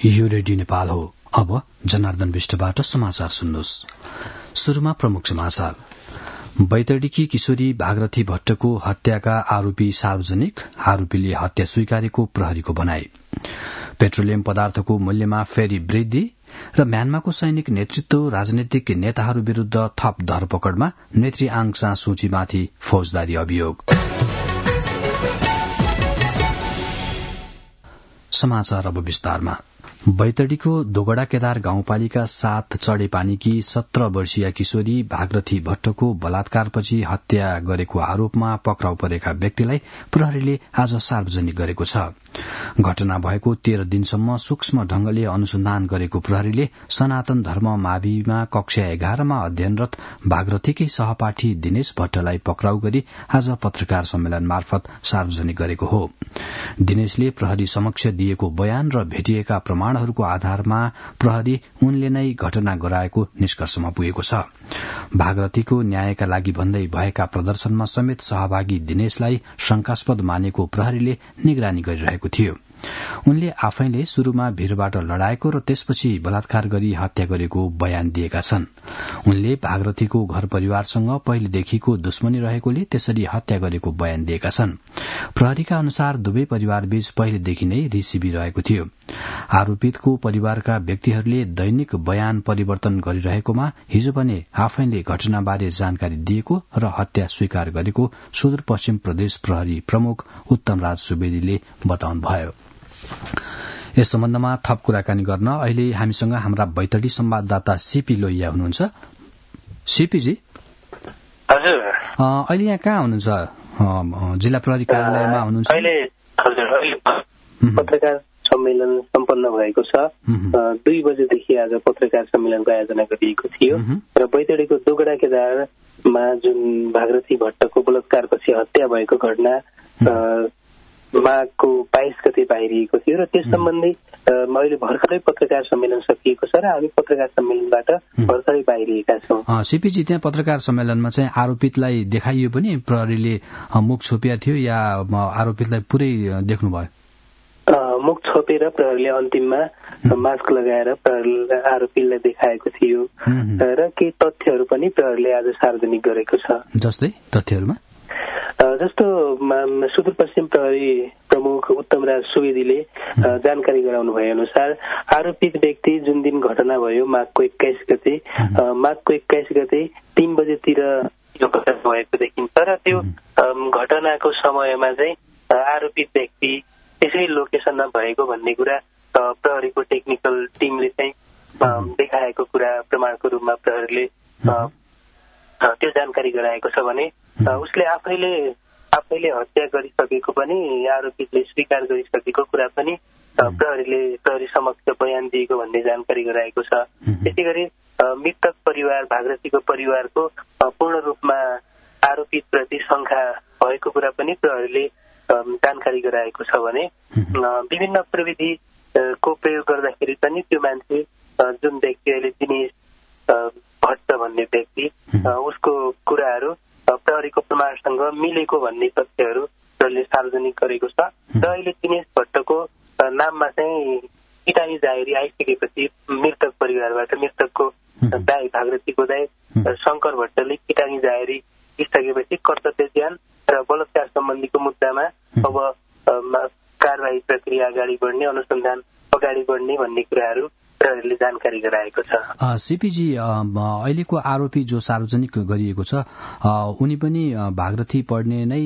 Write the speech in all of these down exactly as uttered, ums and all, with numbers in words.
यो रेडियो नेपाल हो। अब जनार्दन विष्टबाट समाचार सुन्नुहोस्। शुरूमा प्रमुख समाचार। बैतडीकी किशोरी भागरथी भट्टको हत्याका आरोपी सार्वजनिक, आरोपीले हत्या स्वीकारेको प्रहरीको भनाई। पेट्रोलियम पदार्थको मूल्यमा फेरि वृद्धि र म्यानमारको सैनिक नेतृत्व राजनैतिक नेताहरू विरूद्ध थप धरपकड़मा नेत्री आङ सान सूचीमाथि फौजदारी अभियोग। समाचार अब विस्तारमा। बैतडीको दोगडा केदार गाउँपालिका सात चढेपानीकी सत्र वर्षीय किशोरी भागरथी भट्टको बलात्कारपछि हत्या गरेको आरोपमा पक्राउ परेका व्यक्तिलाई प्रहरीले आज सार्वजनिक गरेको छ। घटना भएको तेह्र दिनसम्म सूक्ष्म ढंगले अनुसन्धान गरेको प्रहरीले सनातन धर्म माविमा कक्षा एघारमा अध्ययनरत भागरथीकै सहपाठी दिनेश भट्टलाई पक्राउ गरी आज पत्रकार सम्मेलन मार्फत सार्वजनिक गरेको हो। दिनेशले प्रहरी समक्ष दिएको बयान र भेटिएका प्रमाणहरूको आधारमा प्रहरी उनले नै घटना गराएको निष्कर्षमा पुगेको छ। भागरथीको न्यायका लागि भन्दै भएका प्रदर्शनमा समेत सहभागी दिनेशलाई शंकास्पद मानेको प्रहरीले निगरानी गरिरहेको थियो। उनले आफैले शुरूमा भिरबाट लडाएको र त्यसपछि बलात्कार गरी हत्या गरेको बयान दिएका छन्। उनले भागरथीको घर परिवारसँग पहिलेदेखिको दुश्मनी रहेकोले त्यसरी हत्या गरेको बयान दिएका छन्। प्रहरीका अनुसार दुवै परिवारबीच पहिलेदेखि नै रिसिबी रहेको थियो। आरोपितको परिवारका व्यक्तिहरूले दैनिक बयान परिवर्तन गरिरहेकोमा हिजो भने आफैले घटनाबारे जानकारी दिएको र हत्या स्वीकार गरेको सुदूरपश्चिम प्रदेश प्रहरी प्रमुख उत्तमराज सुवेदीले बताउनुभयो। यस सम्बन्धमा थप कुराकानी गर्न अहिले हामीसँग हाम्रा बैतडी संवाददाता सीपी लोहिया हुनुहुन्छ। सीपीजी, हजुर, अहिले यहाँ कहाँ हुनुहुन्छ? जिल्ला प्रहरी कार्यालयमा हुनुहुन्छ? अहिले हजुर, अहिले पत्रकार सम्मेलन सम्पन्न भएको छ। दुई बजेदेखि आज पत्रकार सम्मेलनको आयोजना गरिएको थियो र बैतडीको दोगडा केदारमा जुन भागरथी भट्टको बलात्कारपछि हत्या भएको घटना माघको बाइस गते बाहिरिएको थियो र त्यस सम्बन्धी अहिले भर्खरै पत्रकार सम्मेलन सकिएको छ र हामी पत्रकार सम्मेलनबाट भर्खरै बाहिरिएका छौं। सीपीजी, त्यहाँ पत्रकार सम्मेलनमा चाहिँ आरोपितलाई देखाइयो पनि प्रहरीले मुख छोपिया थियो या आरोपितलाई पुरै देख्नुभयो? मुख छोपेर प्रहरीले अन्तिममा मास्क लगाएर प्रहरीले आरोपीलाई देखाएको थियो र केही तथ्यहरू पनि प्रहरीले आज सार्वजनिक गरेको छ। जस्तै तथ्यहरूमा जस्तो सुदूरपश्चिम प्रहरी प्रमुख उत्तमराज सुवेदीले जानकारी गराउनु भए अनुसार आरोपित व्यक्ति जुन दिन घटना भयो माघको एक्काइस गते माघको एक्काइस गते तीन बजेतिर यो घटना भएको देखिन्छ र त्यो घटनाको समयमा चाहिँ आरोपित व्यक्ति त्यसै लोकेसनमा भएको भन्ने कुरा प्रहरीको टेक्निकल टिमले चाहिँ देखाएको कुरा प्रमाणको रूपमा प्रहरीले त्यो जानकारी गराएको छ भने उसले आफैले आफैले हत्या गरिसकेको पनि आरोपितले स्वीकार गरिसकेको कुरा पनि प्रहरीले प्रहरी समक्ष बयान दिएको भन्ने जानकारी गराएको छ। त्यसै गरी मृतक परिवार भागरथीको परिवारको पूर्ण रूपमा आरोपितप्रति शंका भएको कुरा पनि प्रहरीले जानकारी गराएको छ भने विभिन्न प्रविधिको प्रयोग गर्दाखेरि पनि त्यो मान्छे जुन व्यक्ति अहिले दिनेश भट्ट भन्ने व्यक्ति उसको कुराहरू प्रहरीको प्रमाणसँग मिलेको भन्ने तथ्यहरू प्रहरीले सार्वजनिक गरेको छ र अहिले दिनेश भट्टको नाममा चाहिँ किटानी जाहेरी आइसकेपछि मृतक परिवारबाट मृतकको दाई भागरथीको दाई शंकर भट्टले किटानी जाहेरी दिइसकेपछि कर्तव्य ज्ञान र बलात्कार सम्बन्धीको मुद्दामा अब कारवाही प्रक्रिया अगाडि बढ्ने अनुसन्धान अगाडि बढ्ने भन्ने कुराहरू प्रहरीले जानकारी गराएको छ। सीपीजी, अहिलेको आरोपी जो सार्वजनिक गरिएको छ उनी पनि भागरथी पढ्ने नै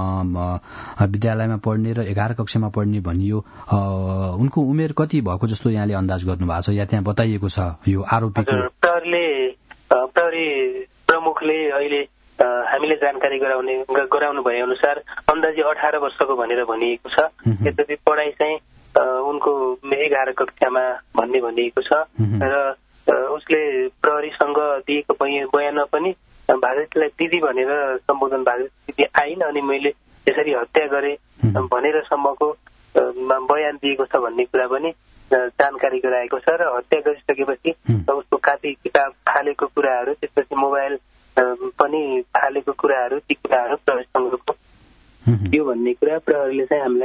विद्यालयमा पढ्ने र एघार कक्षामा पढ्ने भनियो। उनको उमेर कति भएको जस्तो यहाँले अन्दाज गर्नु भएको छ या त्यहाँ बताइएको छ यो आरोपीको? प्रहरीले प्रहरी प्रमुखले अहिले हामीले जानकारी गराउने गराउनु भए अनुसार अन्दाजी अठार वर्षको भनेर भनिएको छ। यद्यपि पढाइ चाहिँ उनको एघार कक्षामा भन्ने भनिएको छ र उसले प्रहरीसँग दिएको बयानमा पनि भागरथीलाई दिदी भनेर सम्बोधन भागरथी दिदी आइन अनि मैले यसरी हत्या गरे भनेर सम्मको बयान दिएको छ भन्ने कुरा पनि जानकारी गराएको छ र हत्या गरिसकेपछि उसको कापी किताब फालेको कुराहरू त्यसपछि मोबाइल पनि फालेको कुराहरू ती कुराहरू प्रहरीसँगको यो भन्ने कुरा प्रहरीले चाहिँ हामीलाई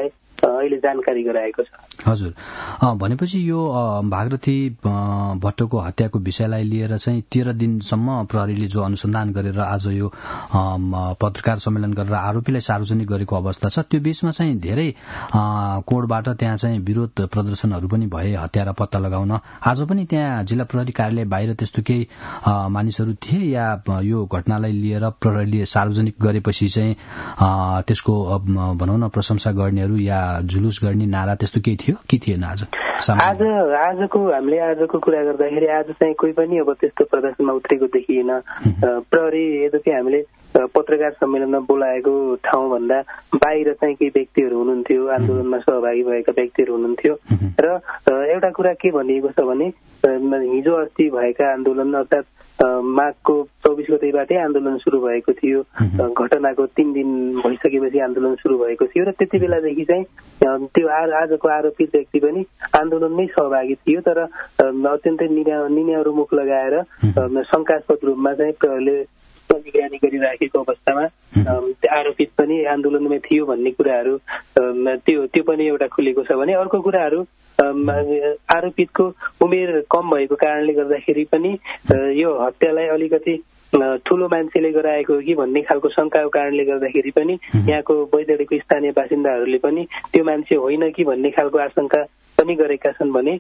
अहिले जानकारी गराएको छ। हजुर, भनेपछि यो भागरथी भट्टको हत्याको विषयलाई लिएर चाहिँ तेह्र दिनसम्म प्रहरीले जो अनुसन्धान गरेर आज यो पत्रकार सम्मेलन गरेर आरोपीलाई सार्वजनिक गरेको अवस्था छ, त्यो बीचमा चाहिँ धेरै कोडबाट त्यहाँ चाहिँ विरोध प्रदर्शनहरू पनि भए हत्यारा पत्ता लगाउन। आज पनि त्यहाँ जिल्ला प्रहरी कार्यालय बाहिर त्यस्तो केही मानिसहरू थिए या यो घटनालाई लिएर प्रहरीले सार्वजनिक गरेपछि चाहिँ त्यसको भनौँ न प्रशंसा गर्नेहरू या जुलुस गर्ने नारा त्यस्तो केही थियो कि थिएन? आज आज आजको हामीले आजको कुरा गर्दाखेरि आज चाहिँ कोही पनि अब त्यस्तो प्रदर्शनमा उत्रेको देखिएन। प्रहरी यद्यपि हामीले पत्रकार सम्मेलनमा बोलाएको ठाउँभन्दा बाहिर चाहिँ केही व्यक्तिहरू हुनुहुन्थ्यो, आन्दोलनमा सहभागी भएका व्यक्तिहरू हुनुहुन्थ्यो र एउटा कुरा के भनिएको छ भने हिजो अस्ति भएका आन्दोलन अर्थात् माघको चौबिस गतेबाटै आन्दोलन सुरु भएको थियो। घटनाको तीन दिन भइसकेपछि आन्दोलन सुरु भएको थियो र त्यति बेलादेखि चाहिँ त्यो आजको आरोपित व्यक्ति पनि आन्दोलनमै सहभागी थियो, तर अत्यन्तै निन्याउरो मुख लगाएर शंकास्पद रूपमा चाहिँ प्रहरीले निगरानी गरिराखेको अवस्थामा आरोपित पनि आन्दोलनमै थियो भन्ने कुराहरू त्यो त्यो पनि एउटा खुलेको छ भने अर्को कुराहरू आरोपितको उमेर कम भएको कारणले गर्दाखेरि पनि यो हत्यालाई अलिकति ठूलो मान्छेले गराएको हो कि भन्ने खालको शंकाको कारणले गर्दाखेरि पनि यहाँको बैतडीको स्थानीय बासिन्दाहरूले पनि त्यो मान्छे होइन कि भन्ने खालको आशंका पनि गरेका छन् भने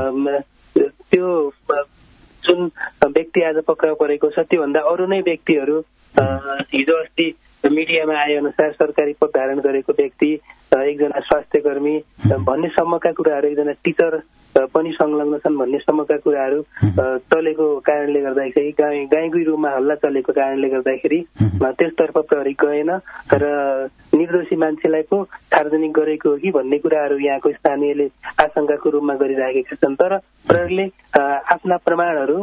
त्यो जुन व्यक्ति आज पक्राउ परेको छ त्योभन्दा अरू नै व्यक्तिहरू हिजो अस्ति मिडियामा आए अनुसार सरकारी पद धारण गरेको व्यक्ति, एकजना स्वास्थ्य कर्मी भन्ने सम्मका कुराहरू, एकजना टिचर पनि संलग्न छन् भन्ने सम्मका कुराहरू चलेको कारणले गर्दाखेरि गाईगुई रूपमा हल्ला चलेको कारणले गर्दाखेरि त्यसतर्फ प्रहरी गएन र निर्दोषी मान्छेलाई पो सार्वजनिक गरेको हो कि भन्ने कुराहरू यहाँको स्थानीयले आशंकाको रूपमा गरिराखेका छन्। तर प्रहरीले आफ्ना प्रमाणहरू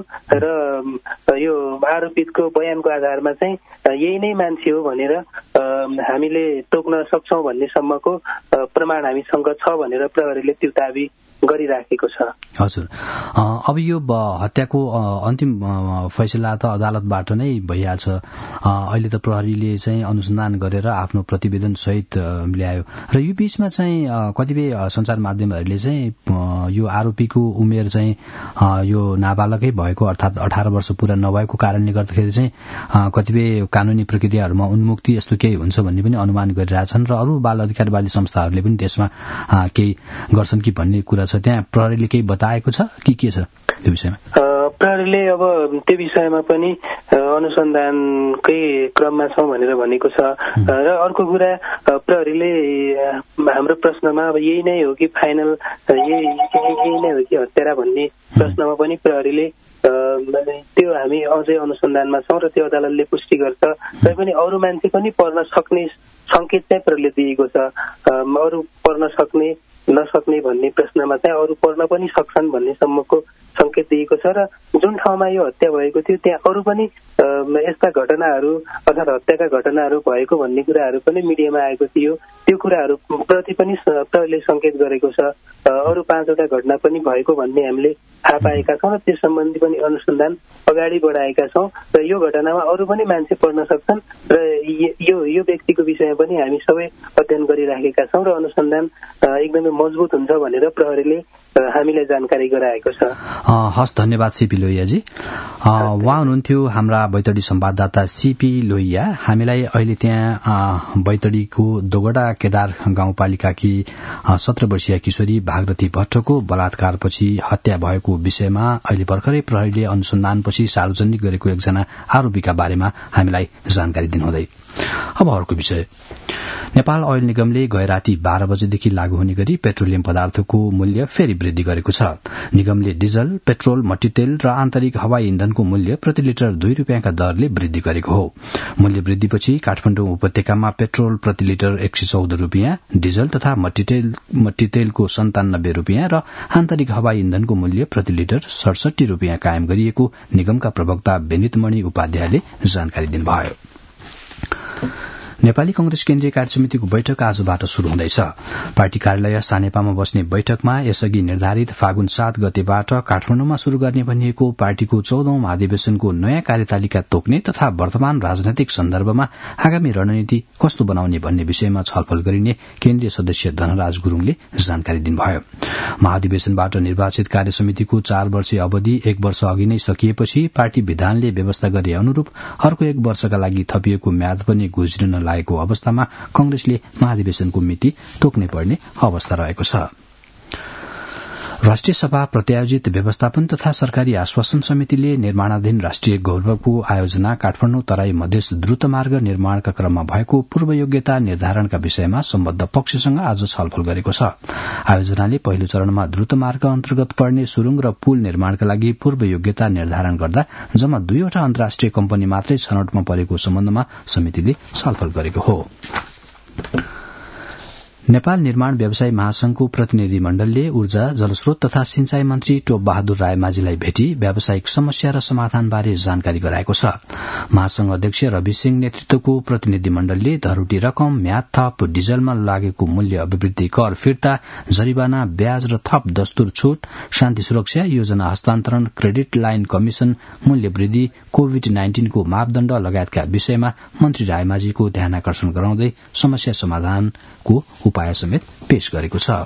र यो आरोपितको बयानको आधारमा चाहिँ यही नै मान्छे हो भनेर हामीले तोक्न सक्छौं भन्ने सम्मको प्रमाण हामीसँग छ भनेर प्रहरीले त्यो दाबी गरिराखेको छ। हजुर, अब यो हत्याको अन्तिम फैसला त अदालतबाट नै भइहाल्छ। अहिले त प्रहरीले चाहिँ अनुसन्धान गरेर आफ्नो प्रतिवेदन सहित ल्यायो र यो बीचमा चाहिँ कतिपय सञ्चार माध्यमहरूले चाहिँ यो आरोपीको उमेर चाहिँ यो नाबालकै भएको अर्थात् अठार वर्ष पूरा नभएको कारणले गर्दाखेरि चाहिँ कतिपय कानूनी प्रक्रियाहरूमा उन्मुक्ति यस्तो केही हुन्छ भन्ने पनि अनुमान गरिरहेछन् र अरू बाल अधिकारवादी संस्थाहरूले पनि त्यसमा केही गर्छन् कि भन्ने कुरा छ। त्यहाँ प्रहरीले केही बताएको छ कि के छ त्यो विषयमा? प्रहरीले अब त्यो विषयमा पनि अनुसन्धानकै क्रममा छौं भनेर भनेको छ र अर्को कुरा प्रहरीले हाम्रो प्रश्नमा अब यही नै हो कि फाइनल यही यही नै हो कि हत्यारा भन्ने प्रश्नमा पनि प्रहरीले त्यो हामी अझै अनुसन्धानमा छौं र त्यो अदालतले पुष्टि गर्छ। तैपनि अरू मान्छे पनि पर्न सक्ने संकेत चाहिँ प्रहरीले दिएको छ। अरू पर्न सक्ने नसक्ने भन्ने प्रश्नमा चाहिँ अरू पर्न पनि सक्छन् भन्ने सम्मको संकेत दिएको छ र जुन ठाउँमा यो हत्या भएको थियो त्यहाँ अरू पनि यस्ता घटनाहरू अर्थात् हत्याका घटनाहरू भएको भन्ने कुराहरू पनि मिडियामा आएको थियो। त्यो कुराहरू प्रति पनि प्रहरीले संकेत गरेको छ। अरू पाँचवटा घटना पनि भएको भन्ने हामीले थाहा पाएका छौँ र त्यस सम्बन्धी पनि अनुसन्धान अगाडि बढाएका छौँ र यो घटनामा अरू पनि मान्छे पर्न सक्छन् र यो यो व्यक्तिको विषयमा पनि हामी सबै अध्ययन गरिराखेका छौँ र अनुसन्धान एकदमै मजबुत हुन्छ भनेर प्रहरीले हामीलाई जानकारी गराएको छ। हस्, धन्यवाद सीपी लोहियाजी। उहाँ हुनुहुन्थ्यो हाम्रा बैतडी संवाददाता सीपी लोहिया। हामीलाई अहिले त्यहाँ बैतडीको दोगडा केदार गाउँपालिकाकी सत्र वर्षीय किशोरी भागरथी भट्टको बलात्कारपछि हत्या भएको विषयमा अहिले भर्खरै प्रहरीले अनुसन्धानपछि सार्वजनिक गरेको एकजना आरोपीका बारेमा हामीलाई जानकारी दिनुहुँदै। अब अर्को विषय, नेपाल ओइल निगमले गए राति बाह्र बजेदेखि लागू हुने गरी पेट्रोलियम पदार्थको मूल्य फेरि वृद्धि गरेको छ। निगमले डिजल, पेट्रोल, मट्टीतेल र आन्तरिक हवाई इन्धनको मूल्य प्रति लिटर दुई रूपियाँका दरले वृद्धि गरेको हो। मूल्य वृद्धिपछि काठमाडौँ उपत्यकामा पेट्रोल प्रति लिटर एक सय चौध रूपियाँ, डिजल तथा मट्टीतेल मट्टीतेलको सन्तानब्बे रूपियाँ र आन्तरिक हवाई इन्धनको मूल्य प्रति लिटर सडसठी रूपियाँ कायम गरिएको निगमका प्रवक्ता विनितमणि उपाध्यायले जानकारी दिनुभयो। नेपाली कंग्रेस केन्द्रीय कार्य समितिको बैठक आजबाट शुरू हुँदैछ। पार्टी कार्यालय सानेपामा बस्ने बैठकमा यसअघि निर्धारित फागुन सात गतेबाट काठमाडौँमा शुरू गर्ने भनिएको पार्टीको चौधौं महाधिवेशनको नयाँ कार्यतालिका तोक्ने तथा वर्तमान राजनैतिक सन्दर्भमा आगामी रणनीति कस्तो बनाउने भन्ने विषयमा छलफल गरिने केन्द्रीय सदस्य धनराज गुरूङले जानकारी दिनुभयो। महाधिवेशनबाट निर्वाचित कार्य समितिको चार वर्षीय अवधि एक वर्ष अघि नै सकिएपछि पार्टी विधानले व्यवस्था गरे अनुरूप अर्को एक वर्षका लागि थपिएको म्याद पनि गुज्रिन लागेको अवस्थामा कंग्रेसले महाधिवेशनको मिति तोक्ने पर्ने अवस्था रहेको छ। राष्ट्रिय सभा प्रत्यायोजित व्यवस्थापन तथा सरकारी आश्वासन समितिले निर्माणाधीन राष्ट्रिय गौरवको आयोजना काठमाडौँ तराई मधेस द्रुतमार्ग निर्माणका क्रममा भएको पूर्व योग्यता निर्धारणका विषयमा सम्बद्ध पक्षसँग आज छलफल गरेको छ। आयोजनाले पहिलो चरणमा द्रुतमार्ग अन्तर्गत पर्ने सुरुङ र पुल निर्माणका लागि पूर्व योग्यता निर्धारण गर्दा जम्मा दुईवटा अन्तर्राष्ट्रिय कम्पनी मात्रै छनौटमा परेको सम्बन्धमा समितिले छलफल गरेको हो। नेपाल निर्माण व्यवसायी महासंघको प्रतिनिधि मण्डलले ऊर्जा जलस्रोत तथा सिंचाई मन्त्री टोप बहादुर रायमाझीलाई भेटी व्यावसायिक समस्या र समाधानबारे जानकारी गराएको छ। महासंघ अध्यक्ष रवि सिंह नेतृत्वको प्रतिनिधि मण्डलले धरोटी रकम, म्याद थप, डिजलमा लागेको मूल्य अभिवृद्धि कर फिर्ता, जरिवाना, ब्याज र थप दस्तुर छूट, शान्ति सुरक्षा, योजना हस्तान्तरण, क्रेडिट लाइन कमिशन, मूल्य वृद्धि, कोविड नाइन्टीनको मापदण्ड लगायतका विषयमा मन्त्री रायमाझीको ध्यानाकर्षण गराउँदै समस्या समाधानको उपाय समेत पेश गरेको छ।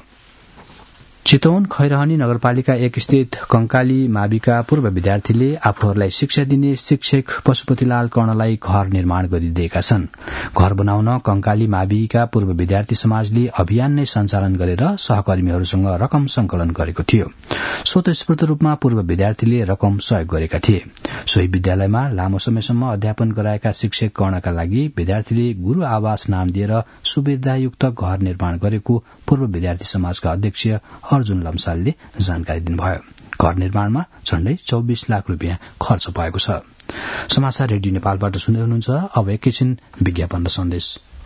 चितवन खैरहनी नगरपालिका एक स्थित कंकाली माविका पूर्व विद्यार्थीले आफूहरूलाई शिक्षा दिने शिक्षक पशुपतिलाल कर्णलाई घर निर्माण गरिदिएका छन्। घर बनाउन कंकाली माविका पूर्व विद्यार्थी समाजले अभियान नै सञ्चालन गरेर सहकर्मीहरूसँग रकम संकलन गरेको थियो। स्वतस्फूर्त रूपमा पूर्व विद्यार्थीले रकम सहयोग गरेका थिए। सोही विद्यालयमा लामो समयसम्म अध्यापन गराएका शिक्षक कर्णका लागि विद्यार्थीले गुरू आवास नाम दिएर सुविधायुक्त घर निर्माण गरेको पूर्व विद्यार्थी समाजका अध्यक्ष अर्जुन लम्सालले जानकारी दिनुभयो। घर निर्माणमा झण्डै चौबिस लाख रूपियाँ खर्च भएको छ। समाचार रेडियो नेपालबाट सुन्दै हुनुहुन्छ। अब एकैछिन विज्ञापन र सन्देश।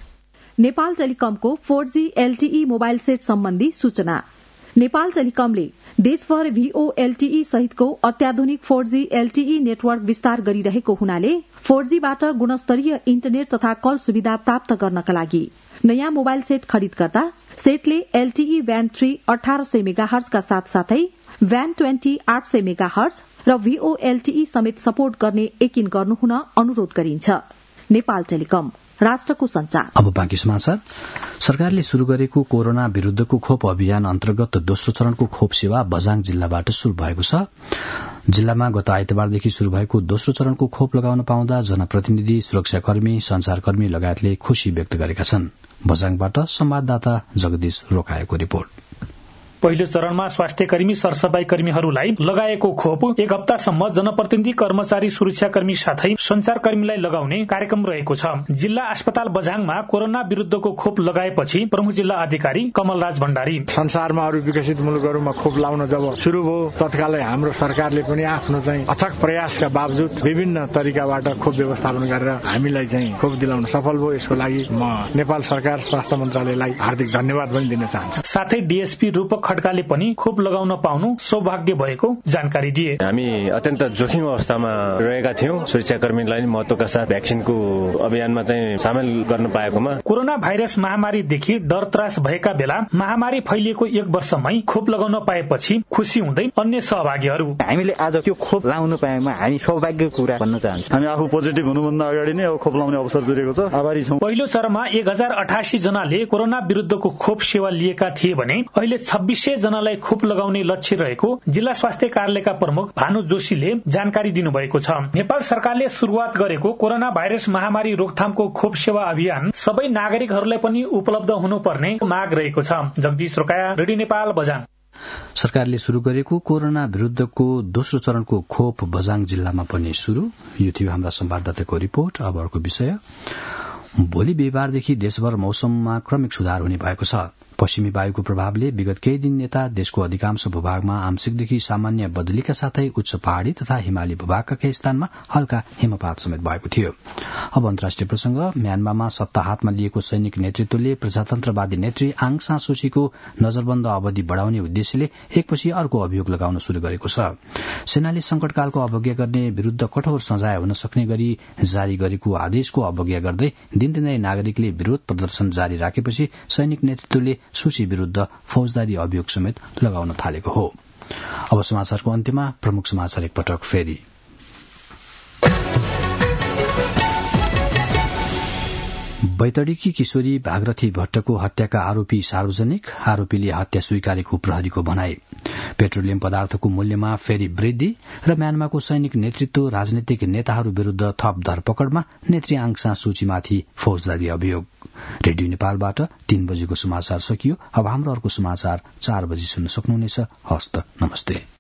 नेपाल टेलिकमको four G LTE mobile set सम्बन्धी सूचना। नेपाल टेलिकमले देशभर भीओ एलटीई सहितको अत्याधुनिक फोर जी एलटीई नेटवर्क विस्तार गरिरहेको हुनाले फोर जी बाट गुणस्तरीय इन्टरनेट तथा कल सुविधा प्राप्त गर्नका लागि नयाँ मोबाइल सेट खरिद गर्दा सेटले एलटीई ब्यान्ड थ्री अठार सय मेगाहर्जका साथसाथै ब्यान्ड ट्वेन्टी आठ सय मेगाहर्ज र भीओ एलटीई समेत सपोर्ट गर्ने यकिन गर्नुहुन अनुरोध गरिन्छ। नेपाल टेलिकम, राष्ट्रको संचार। अब बाँकी समाचार। सरकारले शुरू गरेको कोरोना विरूद्धको खोप अभियान अन्तर्गत दोस्रो चरणको खोप सेवा बझाङ जिल्लाबाट शुरू भएको छ। जिल्लामा गत आइतबारदेखि शुरू भएको दोस्रो चरणको खोप लगाउन पाउँदा जनप्रतिनिधि, सुरक्षाकर्मी, संचारकर्मी लगायतले खुशी व्यक्त गरेका छन्। बझाङबाट संवाददाता जगदीश रोकाएको रिपोर्ट। पहिलो चरणमा स्वास्थ्य कर्मी, सरसफाई कर्मीहरूलाई लगाएको खोप एक हप्तासम्म जनप्रतिनिधि, कर्मचारी, सुरक्षाकर्मी साथै संचारकर्मीलाई लगाउने कार्यक्रम रहेको छ। जिल्ला अस्पताल बझाङमा कोरोना विरूद्धको खोप लगाएपछि प्रमुख जिल्ला अधिकारी कमलराज भण्डारी, संसारमा अरू विकसित मुलुकहरूमा खोप लाउन जब शुरू भयो तत्कालै हाम्रो सरकारले पनि आफ्नो चाहिँ अथक प्रयासका बावजुद विभिन्न तरिकाबाट खोप व्यवस्थापन गरेर हामीलाई चाहिँ खोप दिलाउन सफल भयो। यसको लागि म नेपाल सरकार, स्वास्थ्य मन्त्रालयलाई हार्दिक धन्यवाद पनि दिन चाहन्छु। साथै डीएसपी रूपक खड्काले पनि खोप लगाउन पाउनु सौभाग्य भएको जानकारी दिए। हामी अत्यन्त जोखिम अवस्थामा रहेका थियौं। सुरक्षाकर्मीलाई महत्वका साथ भ्याक्सिनको अभियानमा चाहिँ सामेल गर्न पाएकोमा कोरोना भाइरस महामारीदेखि डर त्रास भएका बेला महामारी फैलिएको एक वर्षमै खोप लगाउन पाएपछि खुशी हुँदै अन्य सहभागीहरू, हामीले आज त्यो खोप लाउन पाएमा हामी सौभाग्यको कुरा भन्न चाहन्छौँ। हामी आफू पोजिटिभ हुनुभन्दा अगाडि नै अब खोप लाउने अवसर जुरेको छ, आभारी छौं। पहिलो चरणमा एक हजार अठासी जनाले कोरोना विरूद्धको खोप सेवा लिएका थिए भने अहिले छब्बीस सय जनालाई खोप लगाउने लक्ष्य रहेको जिल्ला स्वास्थ्य कार्यालयका प्रमुख भानु जोशीले जानकारी दिनुभएको छ। नेपाल सरकारले शुरूआत गरेको कोरोना भाइरस महामारी रोकथामको खोप सेवा अभियान सबै नागरिकहरूलाई पनि उपलब्ध हुनुपर्ने माग रहेको छ। जगदीश रोकाया, रेडियो नेपाल, बझाङ। सरकारले शुरू गरेको कोरोना विरूद्धको दोस्रो चरणको खोप बझाङ जिल्लामा पनि शुरू। यो थियो हाम्रा संवाददाताको रिपोर्ट। अब अर्को विषय। भोलि बिहिबारदेखि देशभर मौसममा क्रमिक सुधार हुने भएको छ। पश्चिमी वायुको प्रभावले विगत केही दिन यता देशको अधिकांश भूभागमा आंशिकदेखि सामान्य बदलीका साथै उच्च पहाड़ी तथा हिमाली भूभागका केही स्थानमा हल्का हिमपात समेत भएको थियो। अब अन्तर्राष्ट्रिय प्रसंग। म्यानमारमा सत्ता हातमा लिएको सैनिक नेतृत्वले प्रजातन्त्रवादी नेत्री आङ सान सूचीको नजरबन्द अवधि बढ़ाउने उद्देश्यले एकपछि अर्को अभियोग लगाउन शुरू गरेको छ। सेनाले संकटकालको अवज्ञा गर्ने विरूद्ध कठोर सजाय हुन सक्ने गरी जारी गरेको आदेशको अवज्ञा गर्दै दिनदिनै नागरिकले विरोध प्रदर्शन जारी राखेपछि सैनिक नेतृत्वले सूची विरूद्ध फौजदारी अभियोग समेत लगाउन थालेको हो। अब समाचारको अन्त्यमा प्रमुख समाचार एकपटक फेरि। बैतडीकी किशोरी भागरथी भट्टको हत्याका आरोपी सार्वजनिक, आरोपीले हत्या स्वीकारेको प्रहरीको भनाई। पेट्रोलियम पदार्थको मूल्यमा फेरि वृद्धि र म्यानमारको सैनिक नेतृत्व राजनीतिक नेताहरू विरूद्ध थप धरपकड़मा नेत्री आङ सान सूचीमाथि फौजदारी अभियोग। रेडियो नेपालबाट तीन बजेको समाचार सकियो। अब हाम्रो अर्को समाचार चार बजी सुन्न सक्नुहुनेछ। हस्त नमस्ते।